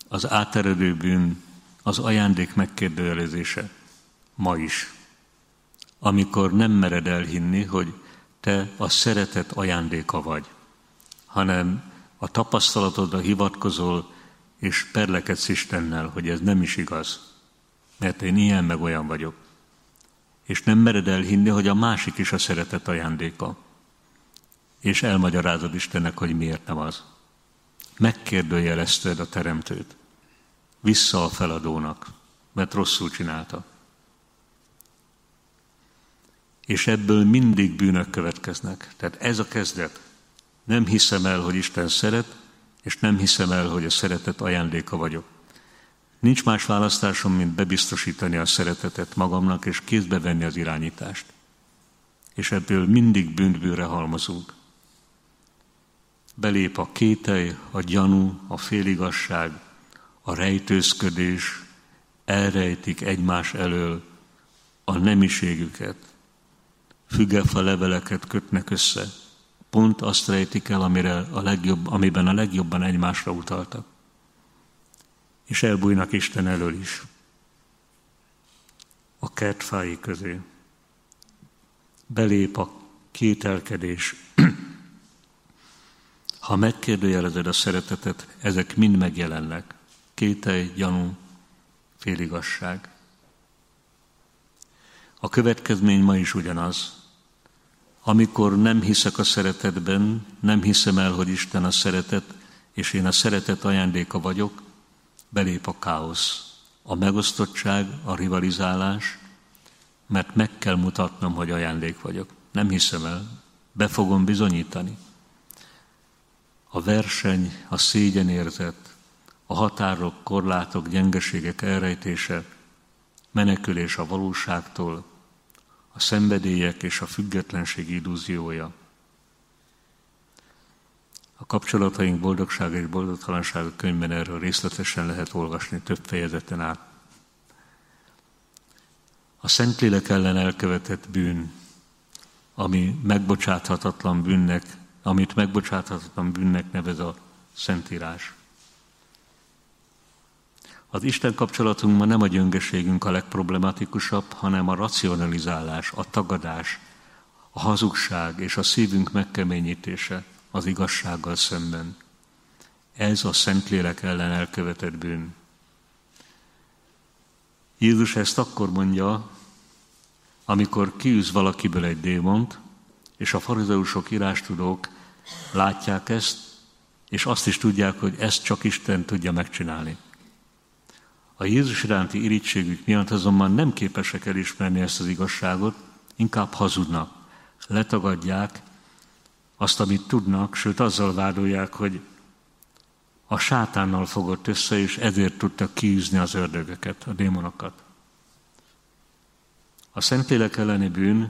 az áteredő bűn, az ajándék megkérdőjelezése ma is. Amikor nem mered elhinni, hogy te a szeretet ajándéka vagy, hanem a tapasztalatodra hivatkozol, és perlekedsz Istennel, hogy ez nem is igaz, mert én ilyen meg olyan vagyok. És nem mered elhinni, hogy a másik is a szeretet ajándéka. És elmagyarázod Istennek, hogy miért nem az. Megkérdőjelezted a teremtőt. Vissza a feladónak, mert rosszul csinálta. És ebből mindig bűnök következnek. Tehát ez a kezdet. Nem hiszem el, hogy Isten szeret, és nem hiszem el, hogy a szeretet ajándéka vagyok. Nincs más választásom, mint bebiztosítani a szeretetet magamnak, és kézbe venni az irányítást. És ebből mindig bűnbűnre halmozunk. Belép a kételj, a gyanú, a féligasság, a rejtőzködés, elrejtik egymás elől a nemiségüket. Fügefa leveleket kötnek össze. Pont azt rejtik el, amiben a legjobban egymásra utaltak. És elbújnak Isten elől is. A kertfái közé. Belép a kételkedés. Ha megkérdőjelezed a szeretetet, ezek mind megjelennek. Kételj, gyanú, féligasság. A következmény ma is ugyanaz. Amikor nem hiszek a szeretetben, nem hiszem el, hogy Isten a szeretet, és én a szeretet ajándéka vagyok, belép a káosz, a megosztottság, a rivalizálás, mert meg kell mutatnom, hogy ajándék vagyok. Nem hiszem el, be fogom bizonyítani. A verseny, a szégyenérzet, a határok, korlátok, gyengeségek elrejtése, menekülés a valóságtól, a szenvedélyek és a függetlenség illúziója. A kapcsolataink boldogsága és boldogtalansága könyvben erről részletesen lehet olvasni több fejezeten át. A Szentlélek ellen elkövetett bűn, amit megbocsáthatatlan bűnnek nevez a Szentírás. Az Isten kapcsolatunkban nem a gyöngeségünk a legproblematikusabb, hanem a racionalizálás, a tagadás, a hazugság és a szívünk megkeményítése az igazsággal szemben. Ez a Szentlélek ellen elkövetett bűn. Jézus ezt akkor mondja, amikor kiűz valakiből egy démont, és a farizeusok, írástudók látják ezt, és azt is tudják, hogy ezt csak Isten tudja megcsinálni. A Jézus iránti irítségük miatt azonban nem képesek elismerni ezt az igazságot, inkább hazudnak, letagadják azt, amit tudnak, sőt azzal vádolják, hogy a sátánnal fogott össze, és ezért tudta kiűzni az ördögöket, a démonokat. A Szentlélek elleni bűn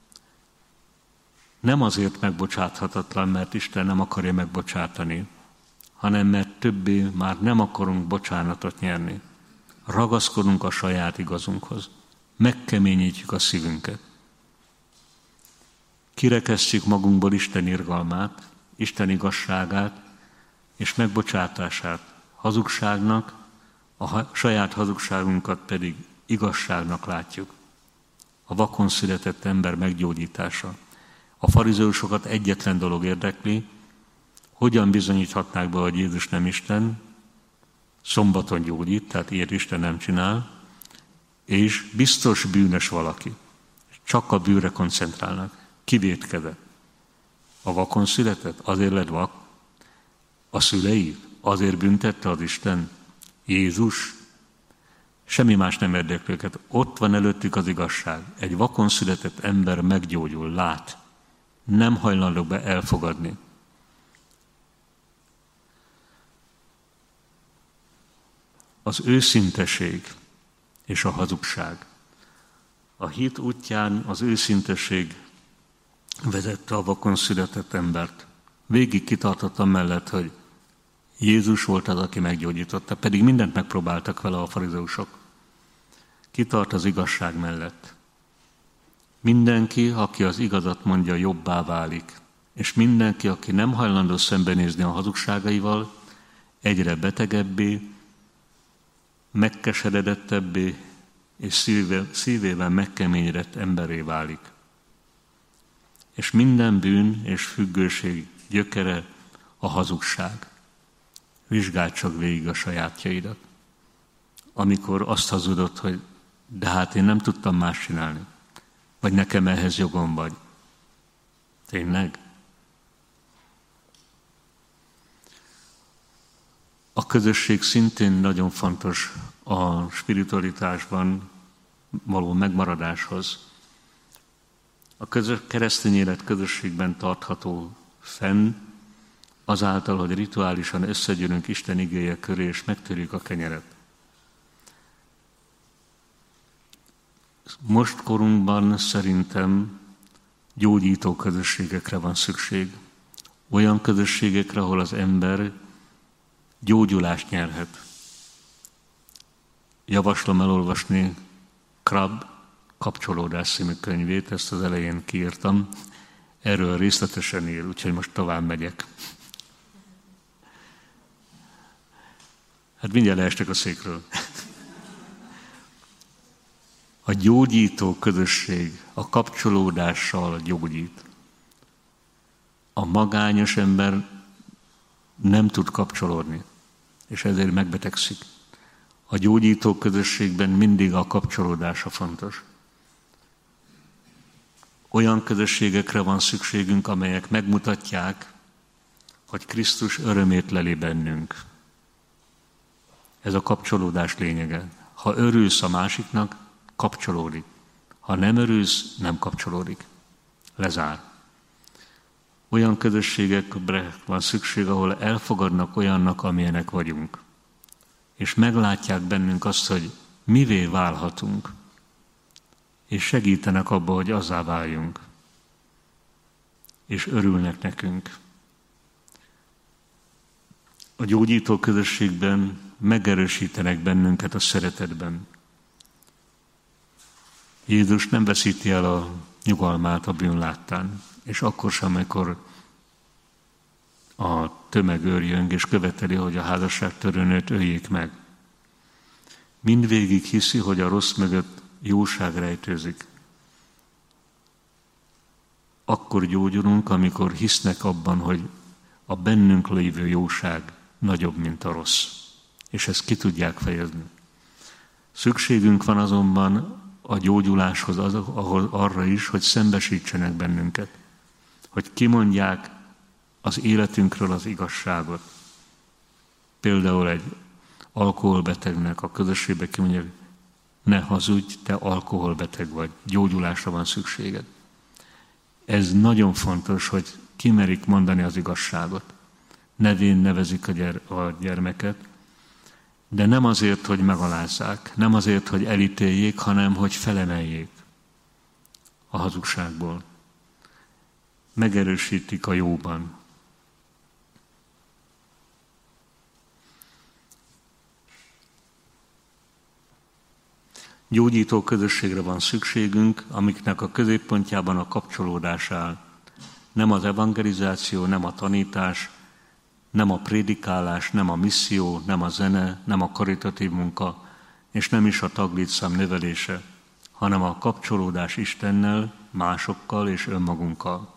nem azért megbocsáthatatlan, mert Isten nem akarja megbocsátani, hanem mert többé már nem akarunk bocsánatot nyerni. Ragaszkodunk a saját igazunkhoz. Megkeményítjük a szívünket. Kirekesztjük magunkból Isten irgalmát, Isten igazságát és megbocsátását hazugságnak, a saját hazugságunkat pedig igazságnak látjuk. A vakon született ember meggyógyítása. A farizeusokat egyetlen dolog érdekli, hogyan bizonyíthatnák be, hogy Jézus nem Isten, szombaton gyógyít, tehát ilyet Isten nem csinál, és biztos bűnös valaki. Csak a bűnre koncentrálnak. Kivétkedett. A vakon született? Azért lett vak? A szülei? Azért büntette az Isten? Jézus? Semmi más nem érdekli őket. Ott van előttük az igazság. Egy vakon született ember meggyógyul, lát. Nem hajlandók be elfogadni. Az őszinteség és a hazugság. A hit útján az őszinteség vezette a vakon született embert. Végig kitartottam mellett, hogy Jézus volt az, aki meggyógyította, pedig mindent megpróbáltak vele a farizeusok. Kitart az igazság mellett. Mindenki, aki az igazat mondja, jobbá válik, és mindenki, aki nem hajlandó szembenézni a hazugságaival, egyre betegebbé, megkeseredettebbé és szívében megkeményedett emberré válik. És minden bűn és függőség gyökere a hazugság. Vizsgáld csak végig a sajátjaidat. Amikor azt hazudod, hogy de hát én nem tudtam más csinálni, vagy nekem ehhez jogom vagy. Tényleg? A közösség szintén nagyon fontos a spiritualitásban való megmaradáshoz. A keresztény élet közösségben tartható fenn azáltal, hogy rituálisan összegyűlünk Isten igéje köré, és megtörjük a kenyeret. Most korunkban szerintem gyógyító közösségekre van szükség. Olyan közösségekre, ahol az ember gyógyulást nyerhet. Javaslom elolvasni Crabb Kapcsolódás című könyvét, ezt az elején kiírtam. Erről részletesen ír, úgyhogy most tovább megyek. Hát mindjárt leestek a székről. A gyógyító közösség a kapcsolódással gyógyít. A magányos ember nem tud kapcsolódni, és ezért megbetegszik. A gyógyító közösségben mindig a kapcsolódása fontos. Olyan közösségekre van szükségünk, amelyek megmutatják, hogy Krisztus örömét leli bennünk. Ez a kapcsolódás lényege. Ha örülsz a másiknak, kapcsolódik. Ha nem örülsz, nem kapcsolódik. Lezár. Olyan közösségekre van szükség, ahol elfogadnak olyannak, amilyenek vagyunk. És meglátják bennünk azt, hogy mivé válhatunk. És segítenek abba, hogy azzá váljunk. És örülnek nekünk. A gyógyító közösségben megerősítenek bennünket a szeretetben. Jézus nem veszíti el a nyugalmát a bűn láttán, és akkor sem, amikor a tömeg őrjöng, és követeli, hogy a házasságtörőnőt öljék meg. Mindvégig hiszi, hogy a rossz mögött jóság rejtőzik. Akkor gyógyulunk, amikor hisznek abban, hogy a bennünk lévő jóság nagyobb, mint a rossz. És ezt ki tudják fejezni. Szükségünk van azonban a gyógyuláshoz arra is, hogy szembesítsenek bennünket. Hogy kimondják az életünkről az igazságot. Például egy alkoholbetegnek a közösségbe kimondja, ne hazudj, te alkoholbeteg vagy, gyógyulásra van szükséged. Ez nagyon fontos, hogy kimerik mondani az igazságot. Nevén nevezik a gyermeket, de nem azért, hogy megalázzák, nem azért, hogy elítéljék, hanem hogy felemeljék a hazugságból. Megerősítik a jóban. Gyógyító közösségre van szükségünk, amiknek a középpontjában a kapcsolódás áll. Nem az evangelizáció, nem a tanítás, nem a prédikálás, nem a misszió, nem a zene, nem a karitatív munka, és nem is a taglétszám növelése, hanem a kapcsolódás Istennel, másokkal és önmagunkkal.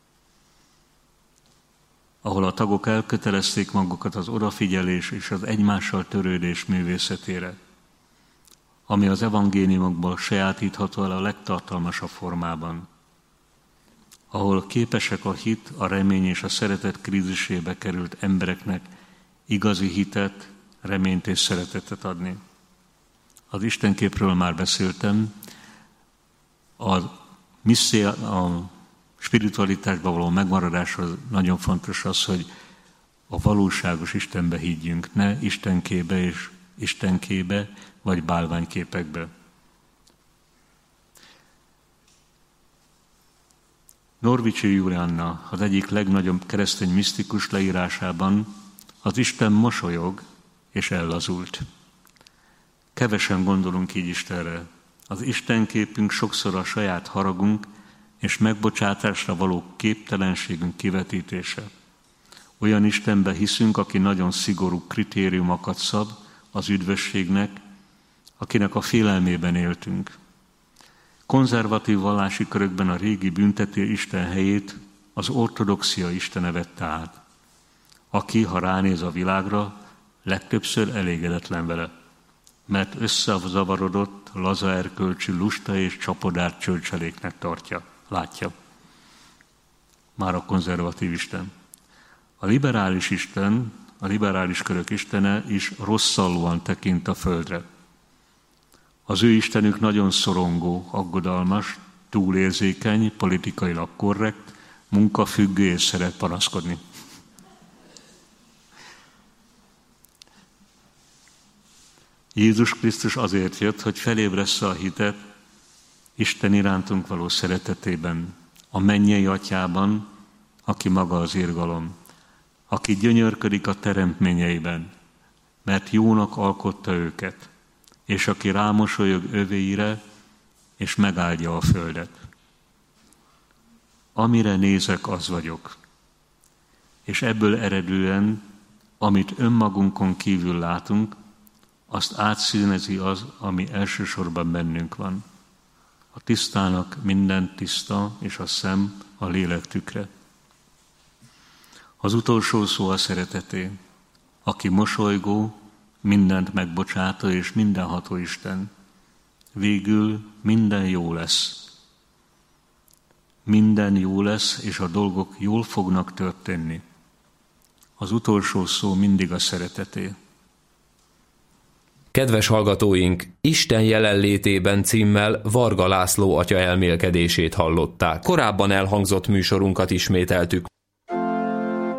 Ahol a tagok elkötelezték magukat az odafigyelés és az egymással törődés művészetére, ami az evangéliumokból sajátítható el a legtartalmasabb formában, ahol képesek a hit, a remény és a szeretet krízisébe került embereknek igazi hitet, reményt és szeretetet adni. Az Istenképről már beszéltem, a spiritualitásban való megmaradáshoz nagyon fontos az, hogy a valóságos Istenbe higgyünk, ne istenkébe és istenkébe, vagy bálványképekbe. Norvicsi Julianna az egyik legnagyobb keresztény misztikus leírásában az Isten mosolyog és ellazult. Kevesen gondolunk így Istenre. Az Istenképünk sokszor a saját haragunk és megbocsátásra való képtelenségünk kivetítése. Olyan Istenbe hiszünk, aki nagyon szigorú kritériumokat szab az üdvösségnek akinek a félelmében éltünk. Konzervatív vallási körökben a régi büntető Isten helyét az ortodoxia istene vette át, aki, ha ránéz a világra, legtöbbször elégedetlen vele, mert összezavarodott, laza erkölcsű, lusta és csapodárt csölcseléknek látja. Már a konzervatív Isten. A liberális Isten, a liberális körök istene is rosszallóan tekint a földre. Az ő istenük nagyon szorongó, aggodalmas, túlérzékeny, politikailag korrekt, munkafüggő és szeret panaszkodni. Jézus Krisztus azért jött, hogy felébressze a hitet Isten irántunk való szeretetében, a mennyei atyában, aki maga az irgalom, aki gyönyörködik a teremtményeiben, mert jónak alkotta őket, és aki rámosolyog övéire, és megáldja a földet. Amire nézek, az vagyok. És ebből eredően, amit önmagunkon kívül látunk, azt átszínezi az, ami elsősorban bennünk van. A tisztának minden tiszta, és a szem a lélek tükre. Az utolsó szó a szereteté, aki mosolygó, mindent megbocsátó és mindenható Isten. Végül minden jó lesz. Minden jó lesz, és a dolgok jól fognak történni. Az utolsó szó mindig a szereteté. Kedves hallgatóink, Isten jelenlétében címmel Varga László atya elmélkedését hallották. Korábban elhangzott műsorunkat ismételtük.